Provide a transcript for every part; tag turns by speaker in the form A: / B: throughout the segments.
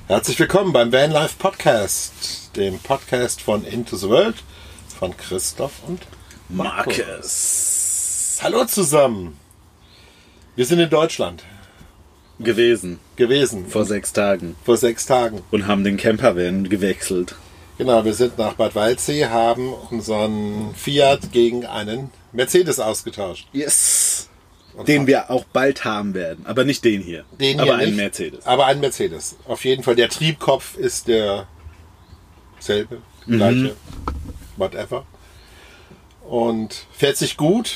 A: Herzlich willkommen beim Vanlife Podcast, dem Podcast von Into the World von Christoph und
B: Markus.
A: Hallo zusammen. Wir sind in Deutschland.
B: Gewesen.
A: Vor
B: 6 Tagen.
A: Vor 6 Tagen.
B: Und haben den Campervan gewechselt.
A: Genau, wir sind nach Bad Waldsee, haben unseren Fiat gegen einen Mercedes ausgetauscht.
B: Yes. Den wir auch bald haben werden. Aber nicht den hier.
A: Aber
B: einen Mercedes.
A: Aber ein Mercedes. Auf jeden Fall. Der Triebkopf ist derselbe, gleiche, whatever. Und fährt sich gut.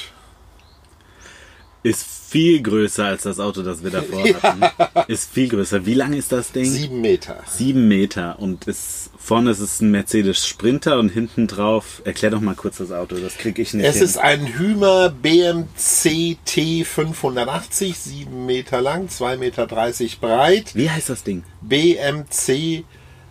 B: Ist viel größer als das Auto, das wir davor hatten. Ist viel größer. Wie lang ist das Ding?
A: 7 Meter.
B: 7 Meter. Und vorne ist es ein Mercedes Sprinter und hinten drauf, erklär doch mal kurz das Auto, das kriege ich nicht hin.
A: Es ist ein Hymer BMC T580, 7 Meter lang, 2,30 Meter breit.
B: Wie heißt das Ding?
A: BMC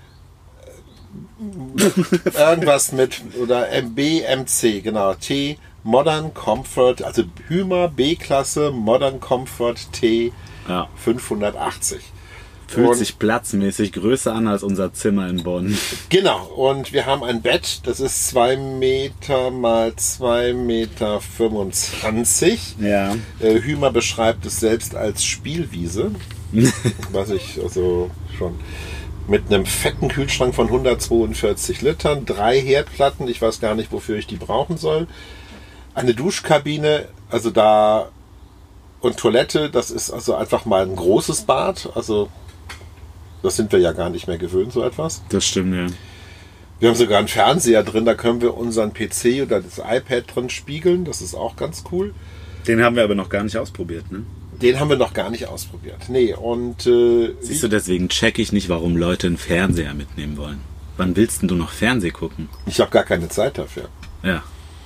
A: irgendwas mit, oder BMC, genau, T Modern Comfort, also Hymer B-Klasse Modern Comfort T 580.
B: Fühlt sich platzmäßig größer an als unser Zimmer in Bonn.
A: Genau, und wir haben ein Bett, das ist 2 Meter mal 2,25 Meter.
B: Ja.
A: Hymer beschreibt es selbst als Spielwiese, was ich also schon... Mit einem fetten Kühlschrank von 142 Litern, 3 Herdplatten, ich weiß gar nicht, wofür ich die brauchen soll. Eine Duschkabine, also da, und Toilette, das ist also einfach mal ein großes Bad. Also das sind wir ja gar nicht mehr gewöhnt, so etwas.
B: Das stimmt, ja.
A: Wir haben sogar einen Fernseher drin, da können wir unseren PC oder das iPad drin spiegeln, das ist auch ganz cool.
B: Den haben wir aber noch gar nicht ausprobiert, ne?
A: Den haben wir noch gar nicht ausprobiert. Nee, und...
B: Siehst du, deswegen check ich nicht, warum Leute einen Fernseher mitnehmen wollen. Wann willst denn du noch Fernseh gucken?
A: Ich habe gar keine Zeit dafür.
B: Ja.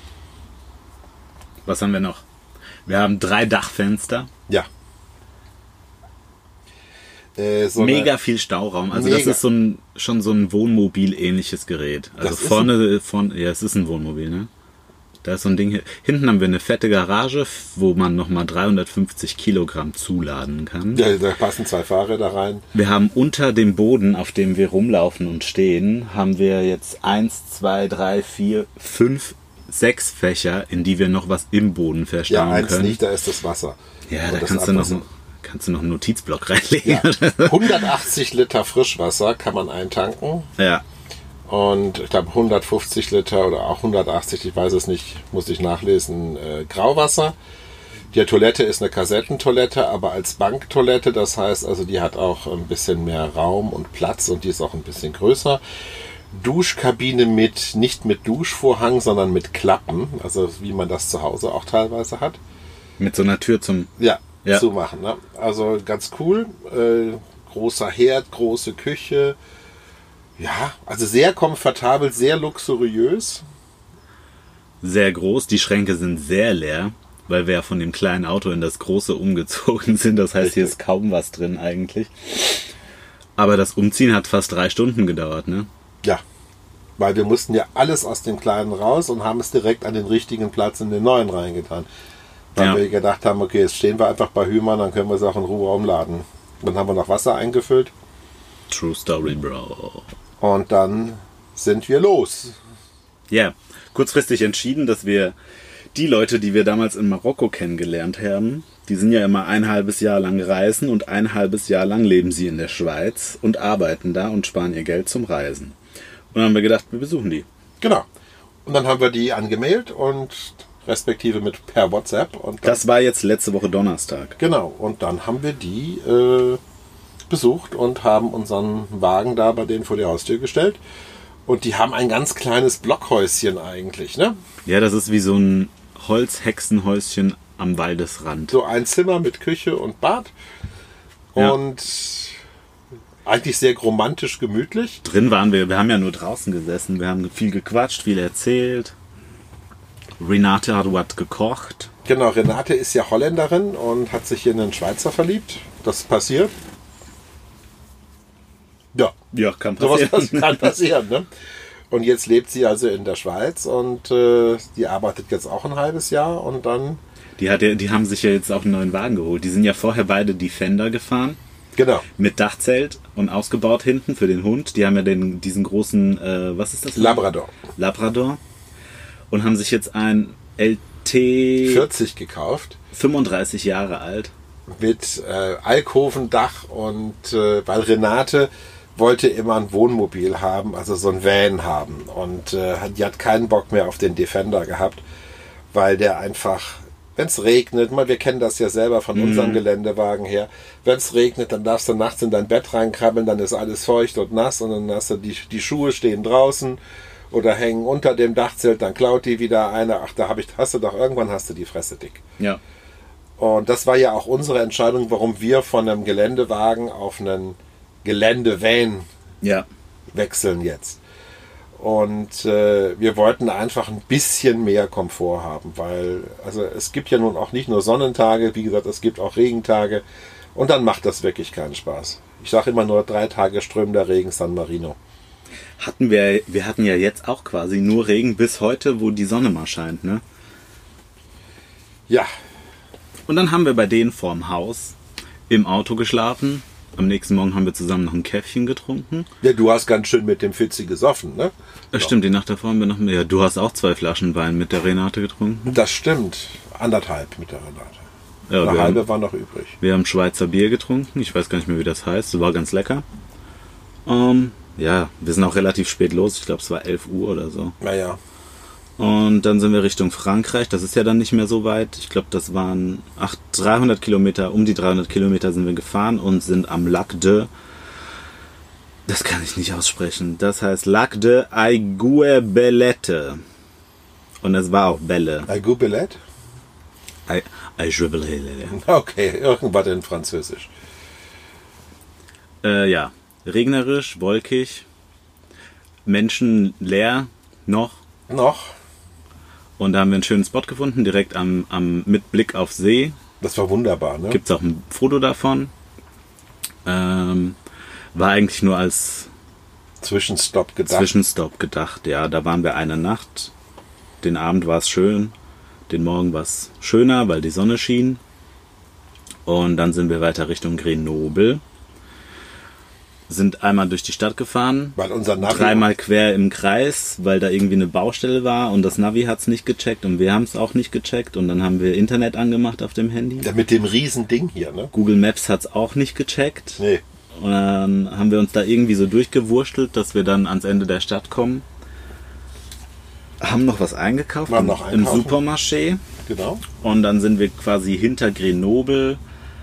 B: Was haben wir noch? Wir haben 3 Dachfenster.
A: Ja.
B: Mega viel Stauraum. Also das ist schon so ein Wohnmobil-ähnliches Gerät. Also vorne, ja, es ist ein Wohnmobil, ne? Da ist so ein Ding hier. Hinten haben wir eine fette Garage, wo man nochmal 350 Kilogramm zuladen kann.
A: Ja, da passen 2 Fahrräder rein.
B: Wir haben unter dem Boden, auf dem wir rumlaufen und stehen, haben wir jetzt 1, 2, 3, 4, 5, 6 Fächer, in die wir noch was im Boden verstauen können.
A: Ja, eins nicht, da ist das Wasser.
B: Ja, da kannst du noch einen Notizblock reinlegen.
A: Ja. 180 Liter Frischwasser kann man eintanken.
B: Ja.
A: Und ich glaube 150 Liter oder auch 180, ich weiß es nicht, muss ich nachlesen, Grauwasser. Die Toilette ist eine Kassettentoilette, aber als Banktoilette, das heißt also, die hat auch ein bisschen mehr Raum und Platz und die ist auch ein bisschen größer. Duschkabine nicht mit Duschvorhang, sondern mit Klappen, also wie man das zu Hause auch teilweise hat.
B: Mit so einer Tür zum...
A: Ja. Zumachen. Ne? Also ganz cool, großer Herd, große Küche. Ja, also sehr komfortabel, sehr luxuriös.
B: Sehr groß. Die Schränke sind sehr leer, weil wir ja von dem kleinen Auto in das große umgezogen sind. Das heißt, hier ist kaum was drin eigentlich. Aber das Umziehen hat fast 3 Stunden gedauert, ne?
A: Ja, weil wir mussten ja alles aus dem Kleinen raus und haben es direkt an den richtigen Platz in den neuen reingetan. Weil wir gedacht haben, okay, jetzt stehen wir einfach bei Hymer, dann können wir es auch in Ruhe umladen. Dann haben wir noch Wasser eingefüllt.
B: True Story, Bro.
A: Und dann sind wir los.
B: Ja, kurzfristig entschieden, dass wir die Leute, die wir damals in Marokko kennengelernt haben, die sind ja immer ein halbes Jahr lang reisen und ein halbes Jahr lang leben sie in der Schweiz und arbeiten da und sparen ihr Geld zum Reisen. Und dann haben wir gedacht, wir besuchen die.
A: Genau. Und dann haben wir die angemeldet und respektive per WhatsApp. Und
B: das war jetzt letzte Woche Donnerstag.
A: Genau. Und dann haben wir die besucht und haben unseren Wagen da bei denen vor die Haustür gestellt. Und die haben ein ganz kleines Blockhäuschen eigentlich, ne?
B: Ja, das ist wie so ein Holzhexenhäuschen am Waldesrand.
A: So ein Zimmer mit Küche und Bad. Und eigentlich sehr romantisch gemütlich.
B: Drin waren wir haben ja nur draußen gesessen. Wir haben viel gequatscht, viel erzählt. Renate hat was gekocht.
A: Genau, Renate ist ja Holländerin und hat sich in einen Schweizer verliebt. Das passiert.
B: Ja, kann passieren.
A: Sowas kann passieren, ne? Und jetzt lebt sie also in der Schweiz und die arbeitet jetzt auch ein halbes Jahr und dann...
B: Die haben sich ja jetzt auch einen neuen Wagen geholt. Die sind ja vorher beide Defender gefahren.
A: Genau.
B: Mit Dachzelt und ausgebaut hinten für den Hund. Die haben ja diesen großen, was ist das?
A: Labrador.
B: Labrador. Und haben sich jetzt ein LT
A: 40 gekauft.
B: 35 Jahre alt.
A: Mit Alkovendach und weil Renate wollte immer ein Wohnmobil haben, also so ein Van haben. Und die hat keinen Bock mehr auf den Defender gehabt, weil der einfach, wenn es regnet, wir kennen das ja selber von unserem Geländewagen her, wenn es regnet, dann darfst du nachts in dein Bett reinkrabbeln, dann ist alles feucht und nass und dann hast du die Schuhe stehen draußen oder hängen unter dem Dachzelt, dann klaut die wieder einer. Ach, irgendwann hast du die Fresse dick.
B: Ja.
A: Und das war ja auch unsere Entscheidung, warum wir von einem Geländewagen auf einen Geländevan wechseln jetzt. Und wir wollten einfach ein bisschen mehr Komfort haben, weil also es gibt ja nun auch nicht nur Sonnentage, wie gesagt, es gibt auch Regentage und dann macht das wirklich keinen Spaß. Ich sage immer nur 3 Tage strömender Regen San Marino.
B: Wir hatten ja jetzt auch quasi nur Regen bis heute, wo die Sonne mal scheint, ne?
A: Ja.
B: Und dann haben wir bei denen vorm Haus im Auto geschlafen. Am nächsten Morgen haben wir zusammen noch ein Käffchen getrunken.
A: Ja, du hast ganz schön mit dem Fitzi gesoffen, ne?
B: Stimmt, die Nacht davor haben wir noch mehr. Ja, du hast auch 2 Flaschen Wein mit der Renate getrunken.
A: Das stimmt. 1,5 mit der Renate.
B: Ja,
A: eine halbe war noch übrig.
B: Wir haben Schweizer Bier getrunken. Ich weiß gar nicht mehr, wie das heißt. War ganz lecker. Ja, wir sind auch relativ spät los. Ich glaube, es war 11 Uhr oder so.
A: Naja.
B: Und dann sind wir Richtung Frankreich. Das ist ja dann nicht mehr so weit. Ich glaube, das waren 300 Kilometer. Um die 300 Kilometer sind wir gefahren und sind am Lac de... Das kann ich nicht aussprechen. Das heißt Lac de Aiguebelette. Und es war auch Bälle.
A: Aiguebelette?
B: Aiguebelette.
A: Okay, irgendwas in Französisch.
B: Ja, regnerisch, wolkig, menschenleer noch. Und da haben wir einen schönen Spot gefunden, direkt mit Blick auf See.
A: Das war wunderbar, ne?
B: Gibt es auch ein Foto davon. War eigentlich nur als
A: Zwischenstopp
B: gedacht. Ja, da waren wir eine Nacht. Den Abend war es schön. Den Morgen war es schöner, weil die Sonne schien. Und dann sind wir weiter Richtung Grenoble. Sind einmal durch die Stadt gefahren,
A: weil unser Navi
B: 3-mal quer im Kreis, weil da irgendwie eine Baustelle war und das Navi hat es nicht gecheckt und wir haben es auch nicht gecheckt und dann haben wir Internet angemacht auf dem Handy.
A: Ja, mit dem riesen Ding hier, ne?
B: Google Maps hat es auch nicht gecheckt.
A: Nee.
B: Und dann haben wir uns da irgendwie so durchgewurstelt, dass wir dann ans Ende der Stadt kommen. Haben noch was eingekauft im Supermarché.
A: Genau.
B: Und dann sind wir quasi hinter Grenoble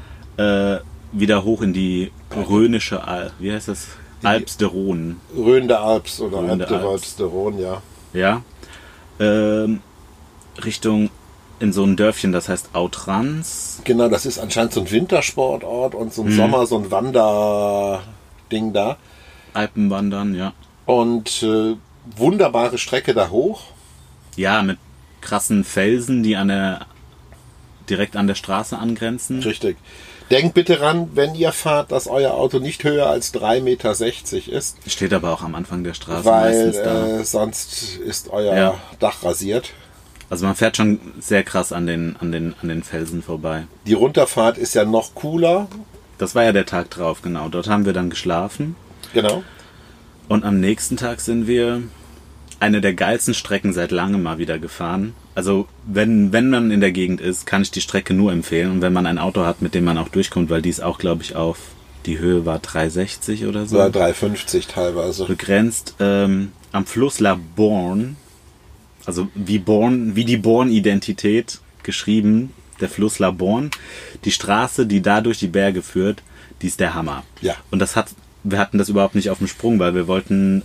B: wieder hoch in die rhönische wie heißt das? Alps de Rhône.
A: Rhön der Alps oder Alps de Rhône, ja.
B: Ja. Richtung in so ein Dörfchen, das heißt Outrans.
A: Genau, das ist anscheinend so ein Wintersportort und so ein Sommer, so ein Wanderding da.
B: Alpenwandern, ja.
A: Und wunderbare Strecke da hoch.
B: Ja, mit krassen Felsen, die direkt an der Straße angrenzen.
A: Richtig. Denkt bitte ran, wenn ihr fahrt, dass euer Auto nicht höher als 3,60 Meter ist.
B: Steht aber auch am Anfang der Straße
A: weil
B: meistens da.
A: Sonst ist euer Dach rasiert.
B: Also man fährt schon sehr krass an den Felsen vorbei.
A: Die Runterfahrt ist ja noch cooler.
B: Das war ja der Tag drauf, genau. Dort haben wir dann geschlafen.
A: Genau.
B: Und am nächsten Tag sind wir eine der geilsten Strecken seit langem mal wieder gefahren. Also wenn man in der Gegend ist, kann ich die Strecke nur empfehlen. Und wenn man ein Auto hat, mit dem man auch durchkommt, weil die ist auch, glaube ich, die Höhe war 3,60 oder so.
A: Oder 3,50 teilweise.
B: Begrenzt am Fluss La Borne. Also wie die Born-Identität geschrieben, der Fluss La Borne. Die Straße, die da durch die Berge führt, die ist der Hammer.
A: Ja.
B: Und wir hatten das überhaupt nicht auf dem Sprung, weil wir wollten...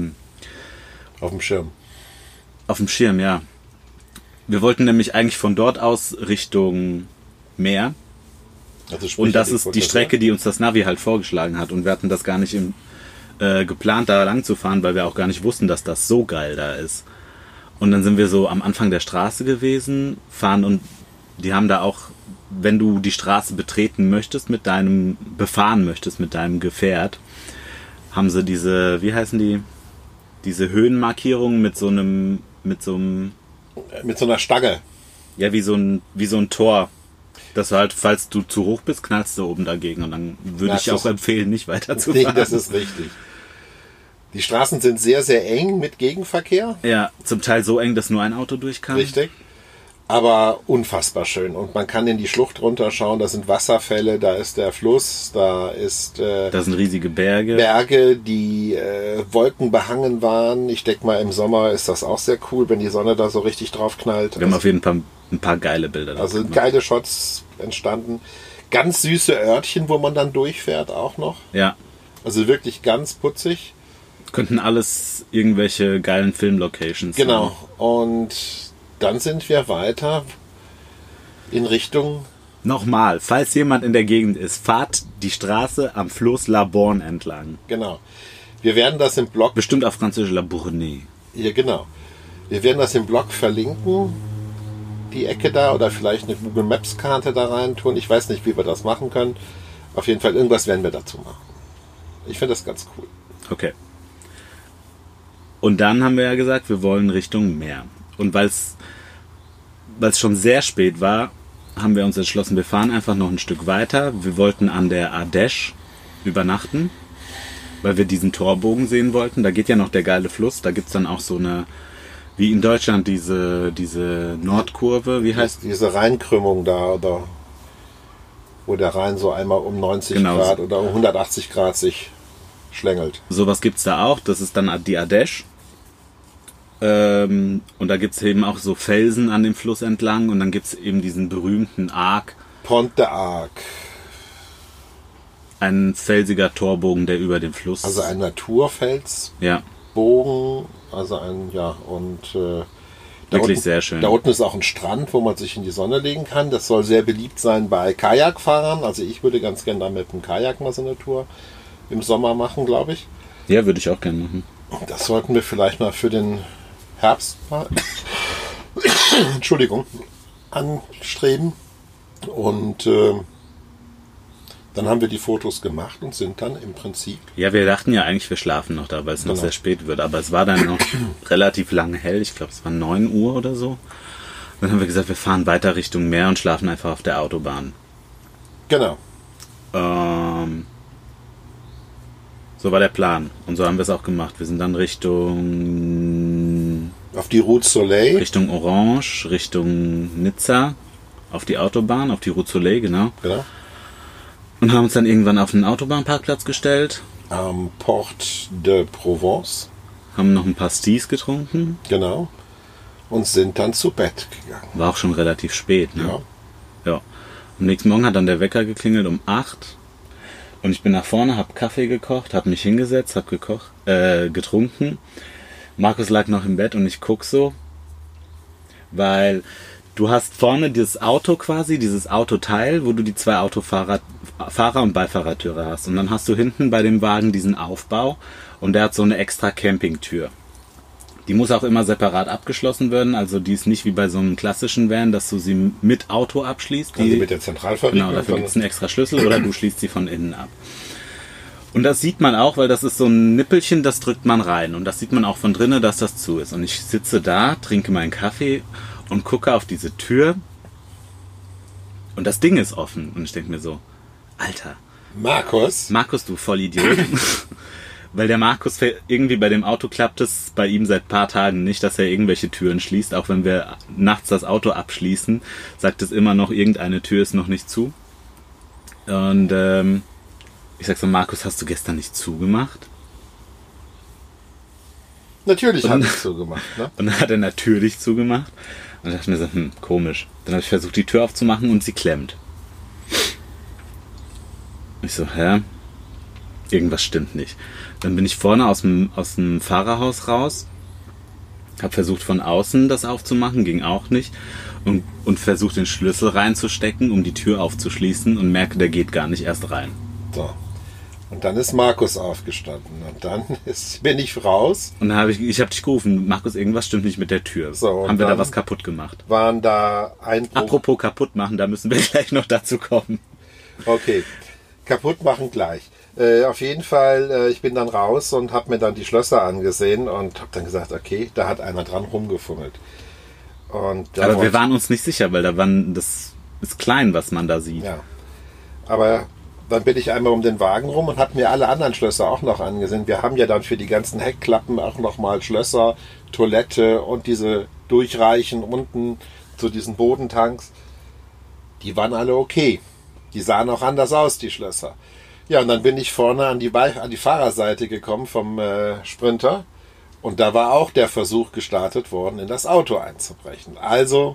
A: auf dem Schirm.
B: Auf dem Schirm, ja. Wir wollten nämlich eigentlich von dort aus Richtung Meer.
A: Also
B: und das ist die Strecke, die uns das Navi halt vorgeschlagen hat. Und wir hatten das gar nicht geplant, da lang zu fahren, weil wir auch gar nicht wussten, dass das so geil da ist. Und dann sind wir so am Anfang der Straße gewesen, fahren und die haben da auch, wenn du die Straße befahren möchtest mit deinem Gefährt, haben sie diese, wie heißen die? Diese Höhenmarkierungen mit so einer
A: Stange.
B: Ja, wie so ein Tor. Das war halt, falls du zu hoch bist, knallst du oben dagegen und dann würde ich auch empfehlen, nicht
A: Nee,
B: weiterzufahren.
A: das ist richtig. Die Straßen sind sehr, sehr eng mit Gegenverkehr.
B: Ja, zum Teil so eng, dass nur ein Auto durch kann.
A: Richtig. Aber unfassbar schön. Und man kann in die Schlucht runterschauen. Da sind Wasserfälle, da ist der Fluss, da ist
B: Da sind riesige Berge.
A: Berge, die wolkenbehangen waren. Ich denke mal, im Sommer ist das auch sehr cool, wenn die Sonne da so richtig drauf knallt.
B: Wir haben auf jeden Fall ein paar geile Bilder da
A: Also
B: gemacht.
A: geile Shots entstanden. Ganz süße Örtchen, wo man dann durchfährt auch noch.
B: Ja,
A: Also wirklich ganz putzig.
B: könnten alles irgendwelche geilen Filmlocations
A: Genau. Und dann sind wir weiter in Richtung...
B: Nochmal, falls jemand in der Gegend ist, fahrt die Straße am Fluss La Borne entlang.
A: Genau. Wir werden das im Blog...
B: Bestimmt auf Französisch La Bournée.
A: Ja, genau. Wir werden das im Blog verlinken. Die Ecke da oder vielleicht eine Google Maps Karte da rein tun. Ich weiß nicht, wie wir das machen können. Auf jeden Fall, irgendwas werden wir dazu machen. Ich finde das ganz cool.
B: Okay. Und dann haben wir ja gesagt, wir wollen Richtung Meer. Und weil es schon sehr spät war, haben wir uns entschlossen, wir fahren einfach noch ein Stück weiter. Wir wollten an der Ardèche übernachten, weil wir diesen Torbogen sehen wollten. Da geht ja noch der geile Fluss. Da gibt es dann auch so eine, wie in Deutschland, diese Nordkurve. Wie heißt
A: Diese Rheinkrümmung da, oder wo der Rhein so einmal um 90
B: Genau.
A: Grad oder um 180 Grad sich schlängelt.
B: Sowas gibt es da auch. Das ist dann die Ardèche. Und da gibt es eben auch so Felsen an dem Fluss entlang. Und dann gibt es eben diesen berühmten Arc.
A: Pont de Arc.
B: Ein felsiger Torbogen, der über dem Fluss...
A: Also ein Naturfelsbogen.
B: Ja,
A: Also ein, ja, und... da
B: wirklich
A: unten,
B: sehr schön.
A: Da unten ist auch ein Strand, wo man sich in die Sonne legen kann. Das soll sehr beliebt sein bei Kajakfahrern. Also ich würde ganz gerne da mit dem Kajak mal so eine Tour im Sommer machen, glaube ich.
B: Ja, würde ich auch gerne machen.
A: Das sollten wir vielleicht mal für den Herbst mal Entschuldigung, anstreben. Und dann haben wir die Fotos gemacht und sind dann im Prinzip...
B: Ja, wir dachten ja eigentlich, wir schlafen noch da, weil es noch
A: Genau.
B: sehr spät wird. Aber es war dann noch relativ lange hell. Ich glaube, es war 9 Uhr oder so. Dann haben wir gesagt, wir fahren weiter Richtung Meer und schlafen einfach auf der Autobahn.
A: Genau.
B: So war der Plan. Und so haben wir es auch gemacht. Wir sind dann Richtung
A: Auf die Route Soleil.
B: Orange, Richtung Nizza, auf die Autobahn, auf die Route Soleil, genau.
A: Genau.
B: Und haben uns dann irgendwann auf einen Autobahnparkplatz gestellt,
A: Am Port de Provence.
B: haben noch ein paar Sties getrunken.
A: Genau. Und sind dann zu Bett gegangen.
B: War auch schon relativ spät, ne?
A: Ja.
B: Ja. Am nächsten Morgen hat dann der Wecker geklingelt um 8. Und ich bin nach vorne, habe Kaffee gekocht, habe mich hingesetzt, habe getrunken. Markus lag noch im Bett und ich guck so, weil du hast vorne dieses Auto quasi, dieses Autoteil, wo du die zwei Fahrer- und Beifahrertüre hast. Und dann hast du hinten bei dem Wagen diesen Aufbau und der hat so eine extra Campingtür. Die muss auch immer separat abgeschlossen werden, also die ist nicht wie bei so einem klassischen Van, dass du sie mit Auto abschließt.
A: Also mit der Zentralverriegelung.
B: Genau, dafür gibt es einen extra Schlüssel oder du schließt sie von innen ab. Und das sieht man auch, weil das ist so ein Nippelchen, das drückt man rein. Und das sieht man auch von drinnen, dass das zu ist. Und ich sitze da, trinke meinen Kaffee und gucke auf diese Tür. Und das Ding ist offen. Und ich denke mir so, Alter, Markus, du Vollidiot. Weil der Markus irgendwie bei dem Auto klappt es bei ihm seit ein paar Tagen nicht, dass er irgendwelche Türen schließt. Auch wenn wir nachts das Auto abschließen, sagt es immer noch, irgendeine Tür ist noch nicht zu. Und ich sag so, Markus, hast du gestern nicht zugemacht?
A: Natürlich hat es so gemacht. Ne?
B: Und dann hat er natürlich zugemacht. Und dachte mir so, komisch. Dann habe ich versucht, die Tür aufzumachen und sie klemmt. Ich so, hä? Irgendwas stimmt nicht. Dann bin ich vorne aus dem Fahrerhaus raus, habe versucht von außen das aufzumachen, ging auch nicht und versucht den Schlüssel reinzustecken, um die Tür aufzuschließen und merke, der geht gar nicht erst rein.
A: So. Und dann ist Markus aufgestanden und dann bin ich raus.
B: Und dann habe ich habe dich gerufen, Markus, irgendwas stimmt nicht mit der Tür.
A: So,
B: haben wir da
A: dann
B: was kaputt gemacht?
A: Waren da Einbruch...
B: Apropos kaputt machen, da müssen wir gleich noch dazu kommen.
A: Okay, kaputt machen gleich. Auf jeden Fall, ich bin dann raus und habe mir dann die Schlösser angesehen und habe dann gesagt, okay, da hat einer dran rumgefummelt. Und da
B: Aber wir waren uns nicht sicher, weil da waren das ist klein, was man da sieht.
A: Ja. Aber dann bin ich einmal um den Wagen rum und habe mir alle anderen Schlösser auch noch angesehen. Wir haben ja dann für die ganzen Heckklappen auch nochmal Schlösser, Toilette und diese Durchreichen unten zu diesen Bodentanks. Die waren alle okay. Die sahen auch anders aus, die Schlösser. Ja, und dann bin ich vorne an die Fahrerseite gekommen vom Sprinter. Und da war auch der Versuch gestartet worden, in das Auto einzubrechen. Also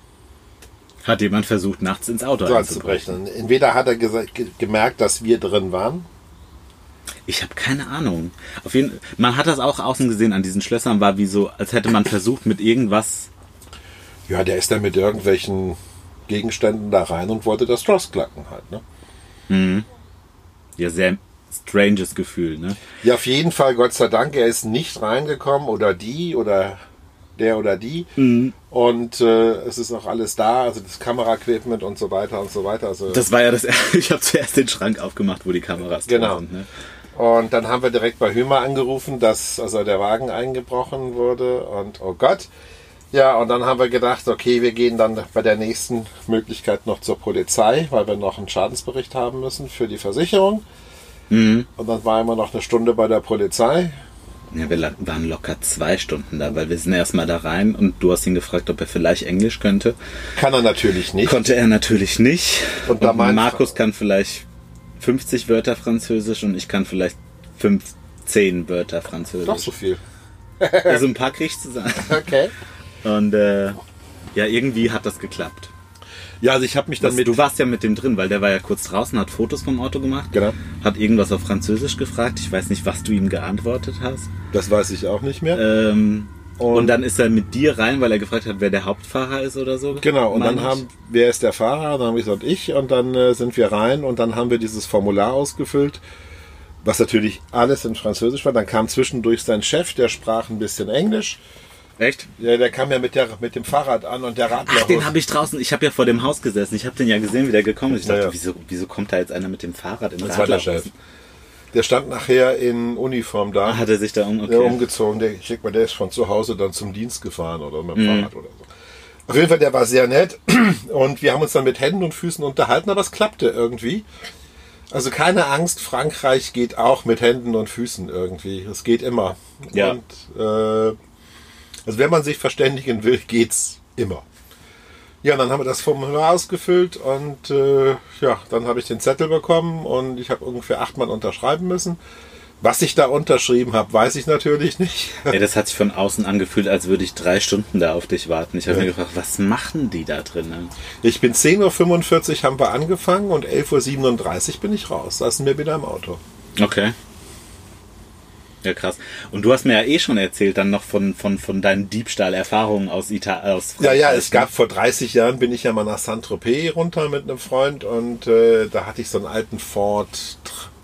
B: hat jemand versucht, nachts ins Auto einzubrechen.
A: Entweder hat er gemerkt, dass wir drin waren.
B: Ich habe keine Ahnung. Man hat das auch außen gesehen an diesen Schlössern, war wie so, als hätte man versucht mit irgendwas.
A: Ja, der ist dann mit irgendwelchen Gegenständen da rein und wollte das Schloss knacken halt, ne?
B: Mhm. Ja, sehr stranges Gefühl, ne?
A: Ja, auf jeden Fall, Gott sei Dank, er ist nicht reingekommen oder die oder der oder die. Mhm. Und es ist auch alles da, also das Kameraequipment und so weiter und so weiter. Also
B: das war ja ich habe zuerst den Schrank aufgemacht, wo die Kameras drin sind. Ne?
A: Und dann haben wir direkt bei Hümer angerufen, dass also der Wagen eingebrochen wurde und oh Gott. Ja, und dann haben wir gedacht, okay, wir gehen dann bei der nächsten Möglichkeit noch zur Polizei, weil wir noch einen Schadensbericht haben müssen für die Versicherung. Mhm. Und dann waren wir noch eine Stunde bei der Polizei.
B: Ja, wir waren locker 2 Stunden da, weil wir sind erstmal da rein und du hast ihn gefragt, ob er vielleicht Englisch könnte.
A: Kann er natürlich nicht.
B: Konnte er natürlich nicht. Und Markus kann vielleicht 50 Wörter Französisch und ich kann vielleicht 15 Wörter Französisch.
A: Doch so viel.
B: Also ein paar krieg ich zusammen.
A: Okay.
B: Und ja, irgendwie hat das geklappt.
A: Ja, also ich habe mich dann
B: Du warst ja mit dem drin, weil der war ja kurz draußen, hat Fotos vom Auto gemacht.
A: Genau.
B: Hat irgendwas auf Französisch gefragt. Ich weiß nicht, was du ihm geantwortet hast.
A: Das weiß ich auch nicht mehr.
B: Und dann ist er mit dir rein, weil er gefragt hat, wer der Hauptfahrer ist oder so.
A: Genau, und dann wer ist der Fahrer? Dann habe ich gesagt, ich. Und dann sind wir rein und dann haben wir dieses Formular ausgefüllt, was natürlich alles in Französisch war. Dann kam zwischendurch sein Chef, der sprach ein bisschen Englisch.
B: Echt?
A: Ja, der kam ja mit dem Fahrrad an und der Radler.
B: Ach, den habe ich draußen. Ich habe ja vor dem Haus gesessen. Ich habe den ja gesehen, wie der gekommen ist. Ich dachte, wieso kommt da jetzt einer mit dem Fahrrad im Radler?
A: Das war der Chef. Der stand nachher in Uniform da.
B: Hat er sich da
A: umgezogen? Der ist von zu Hause dann zum Dienst gefahren oder mit dem Fahrrad oder so. Auf jeden Fall, der war sehr nett und wir haben uns dann mit Händen und Füßen unterhalten, aber es klappte irgendwie. Also keine Angst, Frankreich geht auch mit Händen und Füßen irgendwie. Es geht immer.
B: Ja.
A: Und also wenn man sich verständigen will, geht's immer. Ja, dann haben wir das Formular ausgefüllt und dann habe ich den Zettel bekommen und ich habe ungefähr 8 Mal unterschreiben müssen. Was ich da unterschrieben habe, weiß ich natürlich nicht.
B: Ja, das hat sich von außen angefühlt, als würde ich 3 Stunden da auf dich warten. Ich habe mir gefragt, was machen die da drin?
A: Ich bin 10:45 Uhr haben wir angefangen und 11:37 Uhr bin ich raus. Da sind wir wieder im Auto.
B: Okay. Ja, krass. Und du hast mir ja schon erzählt, dann noch von deinen Diebstahlerfahrungen aus Frankreich.
A: Ja, es gab vor 30 Jahren, bin ich ja mal nach Saint-Tropez runter mit einem Freund und da hatte ich so einen alten Ford,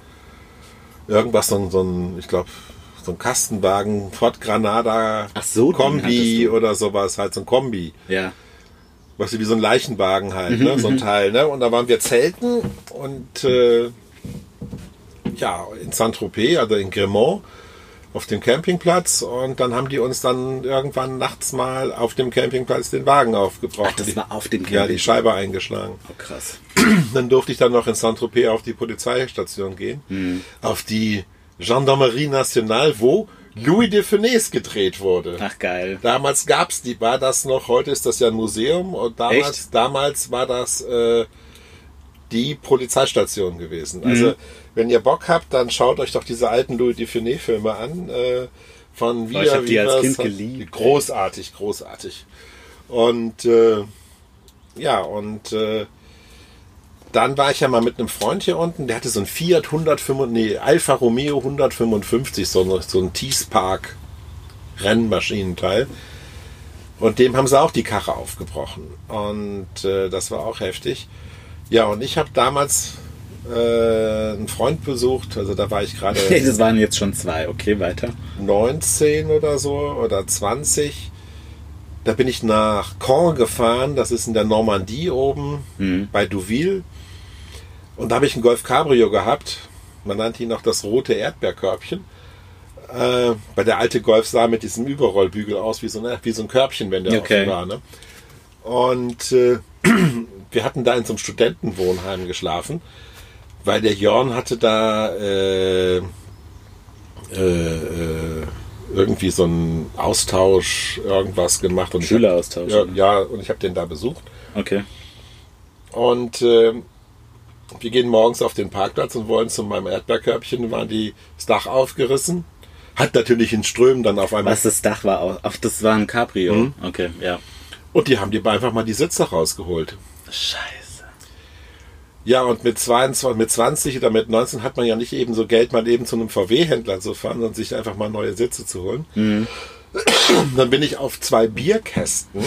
A: ich glaube, so ein Kastenwagen, Ford Granada, Kombi oder sowas, halt so ein Kombi.
B: Ja.
A: Was wie so ein Leichenwagen halt, ne? So ein Teil, ne? Und da waren wir zelten und in Saint-Tropez, also in Grémont, auf dem Campingplatz und dann haben die uns dann irgendwann nachts mal auf dem Campingplatz den Wagen aufgebrochen.
B: Ach, das war auf dem Campingplatz?
A: Ja, die Scheibe eingeschlagen.
B: Oh, krass.
A: Dann durfte ich dann noch in Saint-Tropez auf die Polizeistation gehen, auf die Gendarmerie Nationale, wo Louis de Funès gedreht wurde.
B: Ach, geil.
A: Damals war das noch, heute ist das ja ein Museum und damals war das die Polizeistation gewesen. Also wenn ihr Bock habt, dann schaut euch doch diese alten Louis de Funès Filme an. Ich
B: habe die als Kind geliebt.
A: Großartig. Und dann war ich ja mal mit einem Freund hier unten, der hatte so ein Fiat Alfa Romeo 155, so ein T-Spark Rennmaschinenteil. Und dem haben sie auch die Karre aufgebrochen. Und das war auch heftig. Ja, und ich habe damals einen Freund besucht, also da war ich gerade...
B: Das waren jetzt schon 2, okay, weiter.
A: 19 oder so oder 20. Da bin ich nach Caen gefahren, das ist in der Normandie oben, bei Deauville. Und da habe ich einen Golf Cabrio gehabt, man nannte ihn noch das rote Erdbeerkörbchen. Weil der alte Golf sah mit diesem Überrollbügel aus, wie so ein Körbchen, wenn der offen war. Ne? Und wir hatten da in so einem Studentenwohnheim geschlafen, weil der Jörn hatte da irgendwie so einen Austausch, irgendwas gemacht. Und
B: Schüleraustausch?
A: Ja, und ich habe den da besucht.
B: Okay.
A: Und wir gehen morgens auf den Parkplatz und wollen zu meinem Erdbeerkörbchen, waren das Dach aufgerissen. Hat natürlich in Strömen dann auf einmal...
B: Was, das Dach war das war ein Cabrio?
A: Mhm.
B: Okay, ja.
A: Und die haben einfach mal die Sitze rausgeholt.
B: Scheiße.
A: Ja, und mit 20 oder mit 19 hat man ja nicht eben so Geld, mal eben zu einem VW-Händler zu fahren und sich einfach mal neue Sitze zu holen.
B: Mhm.
A: Dann bin ich auf 2 Bierkästen,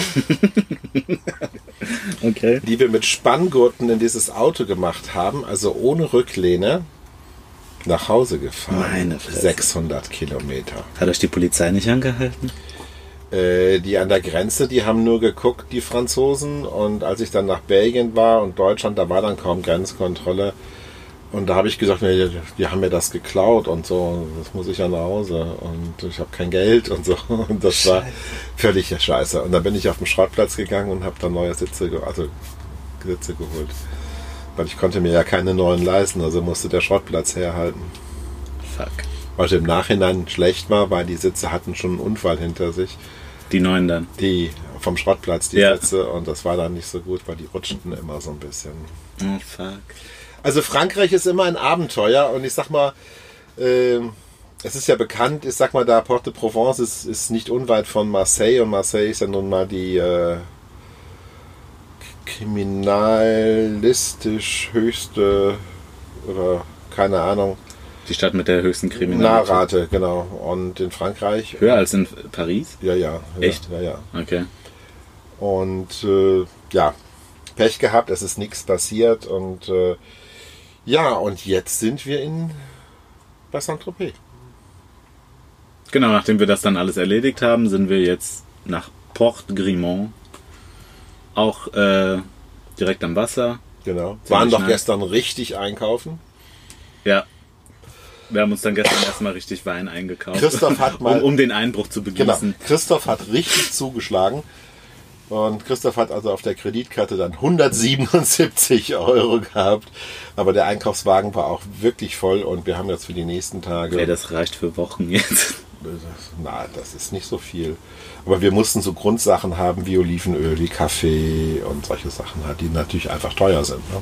B: Okay.
A: die wir mit Spanngurten in dieses Auto gemacht haben, also ohne Rücklehne, nach Hause gefahren.
B: Meine Fresse.
A: 600 Kilometer.
B: Hat euch die Polizei nicht angehalten?
A: Die an der Grenze, die haben nur geguckt, die Franzosen. Und als ich dann nach Belgien war und Deutschland, da war dann kaum Grenzkontrolle. Und da habe ich gesagt, nee, die haben mir das geklaut und so. Das muss ich ja nach Hause. Und ich habe kein Geld und so. Und das war völlig scheiße. Und dann bin ich auf den Schrottplatz gegangen und habe dann neue Sitze geholt. Weil ich konnte mir ja keine neuen leisten. Also musste der Schrottplatz herhalten.
B: Fuck.
A: Was im Nachhinein schlecht war, weil die Sitze hatten schon einen Unfall hinter sich.
B: Die neuen dann?
A: Die vom Schrottplatz, die
B: Ja.
A: Sitze. Und das war dann nicht so gut, weil die rutschten immer so ein bisschen.
B: Oh, fuck.
A: Also Frankreich ist immer ein Abenteuer. Und ich sag mal, es ist ja bekannt, ich sag mal, da Port-de-Provence ist nicht unweit von Marseille. Und Marseille ist ja nun mal die kriminalistisch höchste, oder keine Ahnung,
B: Die Stadt mit der höchsten Kriminalität.
A: Nahrate, genau. Und in Frankreich...
B: Höher als in Paris?
A: Ja.
B: Echt?
A: Ja.
B: Okay.
A: Und Pech gehabt, es ist nichts passiert. Und und jetzt sind wir bei Saint-Tropez.
B: Genau, nachdem wir das dann alles erledigt haben, sind wir jetzt nach Port-Grimont. Auch direkt am Wasser.
A: Genau.
B: Ziemlich
A: Waren doch
B: nice.
A: gestern richtig einkaufen.
B: Ja. Wir haben uns dann gestern erstmal richtig Wein eingekauft.
A: Christoph hat mal...
B: um den Einbruch zu
A: Genau.
B: begießen.
A: Christoph hat richtig zugeschlagen. Und Christoph hat also auf der Kreditkarte dann 177 Euro gehabt. Aber der Einkaufswagen war auch wirklich voll. Und wir haben jetzt für die nächsten Tage...
B: Ey, das reicht für Wochen jetzt.
A: Na, das ist nicht so viel. Aber wir mussten so Grundsachen haben wie Olivenöl, wie Kaffee und solche Sachen, die natürlich einfach teuer sind. Ne?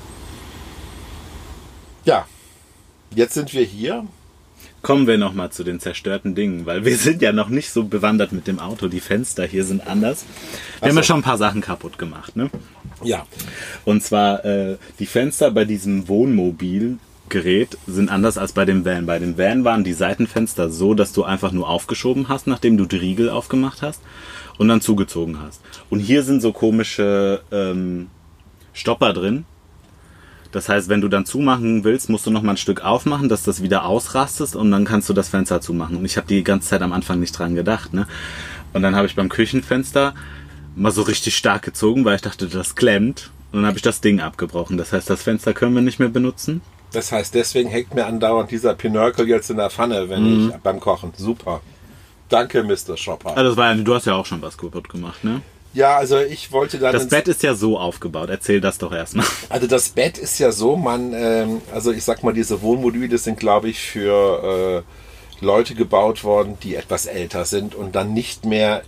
A: Ja, jetzt sind wir hier.
B: Kommen wir nochmal zu den zerstörten Dingen, weil wir sind ja noch nicht so bewandert mit dem Auto. Die Fenster hier sind anders. Wir haben ja schon ein paar Sachen kaputt gemacht, ne?
A: Ja,
B: Und zwar die Fenster bei diesem Wohnmobilgerät sind anders als bei dem Van. Bei dem Van waren die Seitenfenster so, dass du einfach nur aufgeschoben hast, nachdem du die Riegel aufgemacht hast und dann zugezogen hast. Und hier sind so komische Stopper drin. Das heißt, wenn du dann zumachen willst, musst du noch mal ein Stück aufmachen, dass das wieder ausrastet und dann kannst du das Fenster zumachen. Und ich habe die ganze Zeit am Anfang nicht dran gedacht, ne? Und dann habe ich beim Küchenfenster mal so richtig stark gezogen, weil ich dachte, das klemmt. Und dann habe ich das Ding abgebrochen. Das heißt, das Fenster können wir nicht mehr benutzen.
A: das heißt, deswegen hängt mir andauernd dieser Pinökel jetzt in der Pfanne, wenn ich beim Kochen. Super. Danke, Mr. Shopper.
B: Also das war ja, du hast ja auch schon was kaputt gemacht, ne?
A: Ja, also ich wollte dann...
B: Das Bett ist ja so aufgebaut. Erzähl das doch erstmal.
A: Also das Bett ist ja so, also ich sag mal, diese Wohnmobile sind, glaube ich, für Leute gebaut worden, die etwas älter sind und dann nicht mehr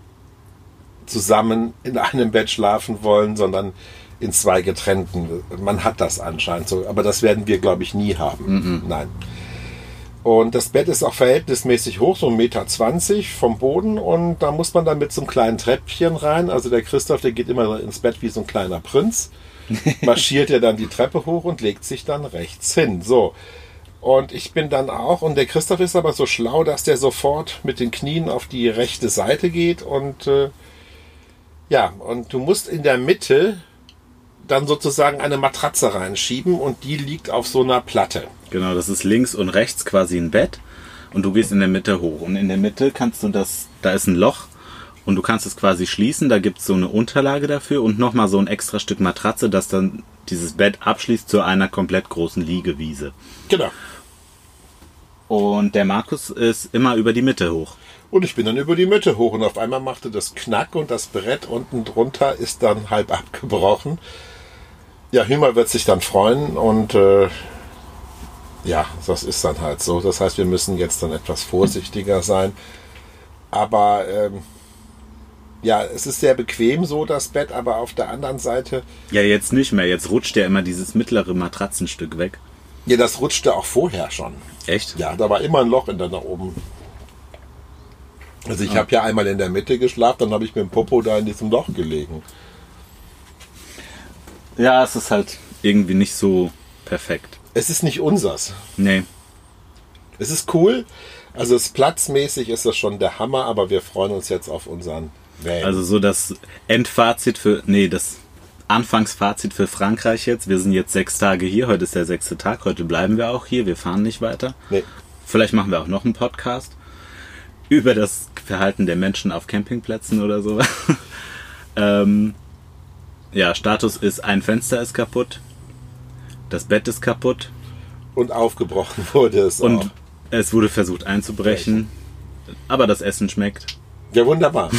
A: zusammen in einem Bett schlafen wollen, sondern in 2 getrennten. Man hat das anscheinend so, aber das werden wir, glaube ich, nie haben. Nein. Und das Bett ist auch verhältnismäßig hoch, so 1,20 Meter vom Boden. Und da muss man dann mit so einem kleinen Treppchen rein. Also der Christoph, der geht immer ins Bett wie so ein kleiner Prinz. Marschiert ja dann die Treppe hoch und legt sich dann rechts hin. So. Und ich bin dann auch, und der Christoph ist aber so schlau, dass der sofort mit den Knien auf die rechte Seite geht. Und und du musst in der Mitte dann sozusagen eine Matratze reinschieben und die liegt auf so einer Platte.
B: Genau, das ist links und rechts quasi ein Bett und du gehst in der Mitte hoch. Und in der Mitte kannst du da ist ein Loch und du kannst es quasi schließen. Da gibt es so eine Unterlage dafür und nochmal so ein extra Stück Matratze, das dann dieses Bett abschließt zu einer komplett großen Liegewiese.
A: Genau.
B: Und der Markus ist immer über die Mitte hoch.
A: Und ich bin dann über die Mitte hoch und auf einmal machte das Knack und das Brett unten drunter ist dann halb abgebrochen. Ja, Hümer wird sich dann freuen und ja, das ist dann halt so. Das heißt, wir müssen jetzt dann etwas vorsichtiger sein. Aber ja, es ist sehr bequem so, das Bett, aber auf der anderen Seite...
B: Ja, jetzt nicht mehr. Jetzt rutscht ja immer dieses mittlere Matratzenstück weg.
A: Ja, das rutschte auch vorher schon.
B: Echt?
A: Ja, da war immer ein Loch in der nach oben. Also ich habe ja einmal in der Mitte geschlafen, dann habe ich mit dem Popo da in diesem Loch gelegen.
B: Ja, es ist halt irgendwie nicht so perfekt.
A: Es ist nicht unsers.
B: Nee.
A: Es ist cool. Also es platzmäßig ist das schon der Hammer, aber wir freuen uns jetzt auf unseren Van.
B: Also so das das Anfangsfazit für Frankreich jetzt. Wir sind jetzt 6 Tage hier. Heute ist der 6. Tag. Heute bleiben wir auch hier. Wir fahren nicht weiter.
A: Nee.
B: Vielleicht machen wir auch noch einen Podcast über das Verhalten der Menschen auf Campingplätzen oder so. Ja, Status ist, ein Fenster ist kaputt. Das Bett ist kaputt.
A: Und aufgebrochen wurde es
B: Und
A: auch.
B: es wurde versucht einzubrechen. Aber das Essen schmeckt.
A: Ja, wunderbar.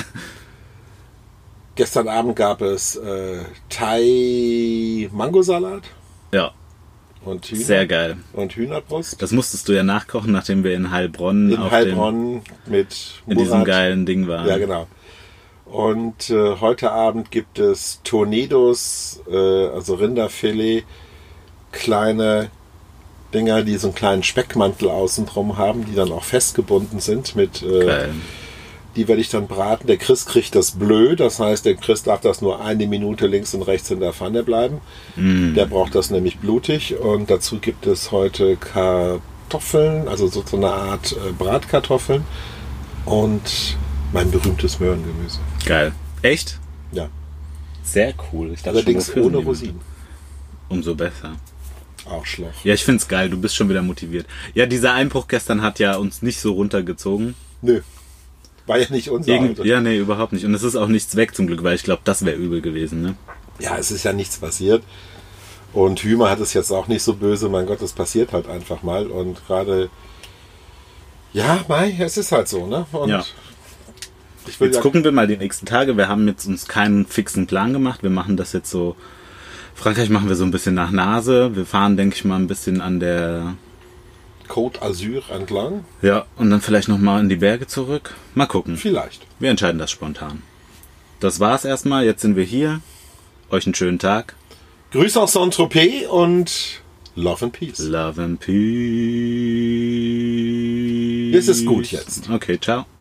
A: Gestern Abend gab es Thai-Mangosalat
B: Ja,
A: und
B: sehr geil.
A: und Hühnerbrust.
B: Das musstest du ja nachkochen, nachdem wir in Heilbronn
A: In Heilbronn mit
B: in diesem
A: Murat.
B: geilen Ding waren.
A: Ja, genau. Und heute Abend gibt es Tornados, also Rinderfilet, kleine Dinger, die so einen kleinen Speckmantel außen drum haben, die dann auch festgebunden sind mit...
B: Geil.
A: Die werde ich dann braten. Der Chris kriegt das blöd. Das heißt, der Chris darf das nur 1 Minute links und rechts in der Pfanne bleiben. Der braucht das nämlich blutig. Und dazu gibt es heute Kartoffeln, also so eine Art Bratkartoffeln. Und mein berühmtes Möhrengemüse.
B: Geil. Echt?
A: Ja.
B: Sehr cool. Ich dachte
A: Allerdings
B: schon, wofür
A: ohne
B: sind die-
A: Rosinen.
B: Umso besser.
A: Arschloch.
B: Ja, ich find's geil. Du bist schon wieder motiviert. Ja, dieser Einbruch gestern hat ja uns nicht so runtergezogen.
A: Nö. War ja nicht unser Auto.
B: Ja, nee, überhaupt nicht. Und es ist auch nichts weg zum Glück, weil ich glaube, das wäre übel gewesen, ne?
A: Ja, es ist ja nichts passiert. Und Hümer hat es jetzt auch nicht so böse. Mein Gott, es passiert halt einfach mal. Und gerade... Ja, Mai, es ist halt so, ne? Und
B: Ja.
A: ich will
B: Jetzt
A: ja...
B: gucken wir mal die nächsten Tage. Wir haben jetzt uns keinen fixen Plan gemacht. Wir machen das jetzt so... Frankreich machen wir so ein bisschen nach Nase. Wir fahren, denke ich mal, ein bisschen an der...
A: Côte d'Azur entlang.
B: Ja, und dann vielleicht nochmal in die Berge zurück. Mal gucken.
A: Vielleicht.
B: Wir entscheiden das spontan. Das war's erstmal. Jetzt sind wir hier. Euch einen schönen Tag.
A: Grüße aus Saint-Tropez und Love and Peace.
B: Love and Peace.
A: Es ist gut jetzt.
B: Okay, ciao.